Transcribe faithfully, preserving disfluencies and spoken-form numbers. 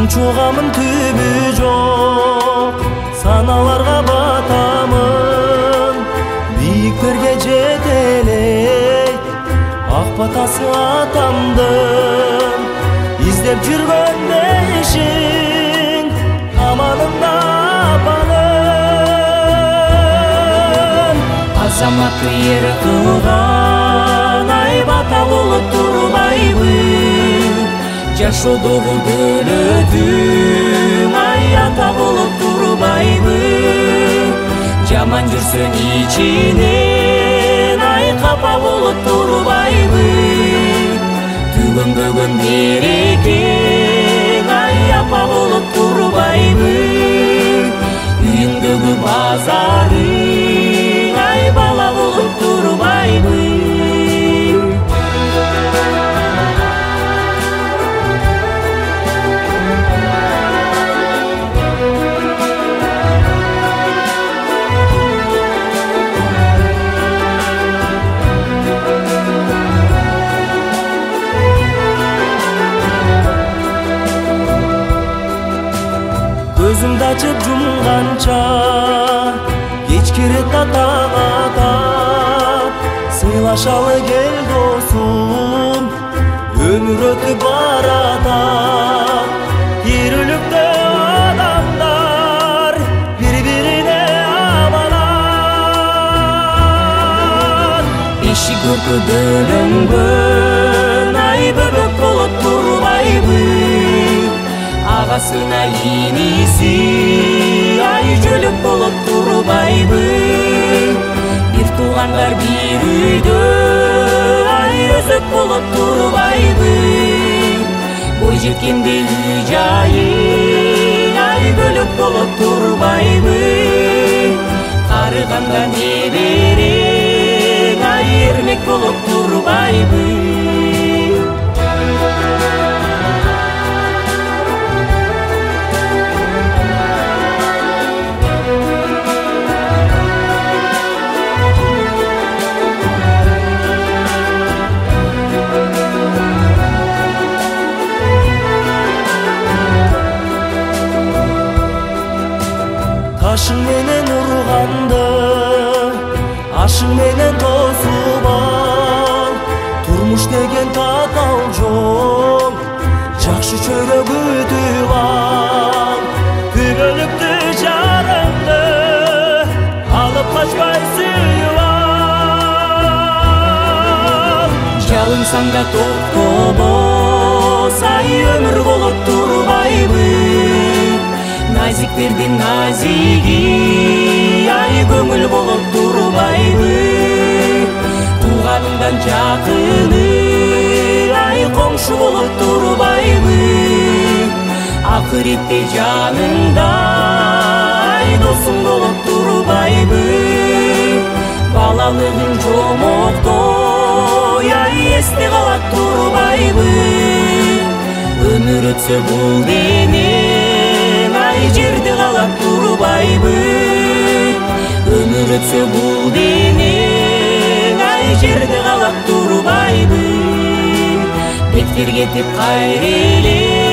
чугамын түбү жок, саналарга батамын, бийиктерге жете элек ак батасы атамдын. Издеп жүргөн ишин аманында апанын. Азаматты ер кылган ай бата болуп турбайбы, жашоодогу дөлөтүң ай ата болуп турбайбы. Жаман жүрсөң ичинен ай капа болуп турбайбы. Түгөнгөгөн берекең ай апа болуп турбайбы. Үйүңдөгү базарың ай бала болуп турбайбы. Көзүмдү ачып жумганча кеч кирет атаң атап, сыйлашалы кел досум, өмүр өтүп баратат. Тирүүлүктө адамдар бири-бирине аманат. Иши көркө бөлөнгөн ай бөбөк болуп турбайбы. Агасына иниси ай жөлөк болуп турбайбы. Бир туугандар бир үйдө ай өзөк болуп турбайбы. Бойжеткенде үй жайы ай бөлөк болуп турбайбы. Карыганда неберең ай эрмек болуп турбайбы. Ташың менен урганды, ашың менен тосуп ал. Турмуш деген татал жол, жакшы чөйрө күтүп ал. Күбөлүктү жарыңды алып качпай сүйүп ал. Жалынсаң да токтобос ай өмүр болуп турбайбы. Назиктердин назиги ай көңүл болуп турбайбы. Тууганыңдан жакыны ай коңшу болуп турбайбы. Акыретте жаныңда ай досуң болуп турбайбы. Балалыгың жомоктой ай эсте калат турбайбы. Өмүр өтсө бул дене ай жерде калат турбайбы. Өмүр өтсө бул дене ай жерде калат турбайбы. Беттер кетип кайра эле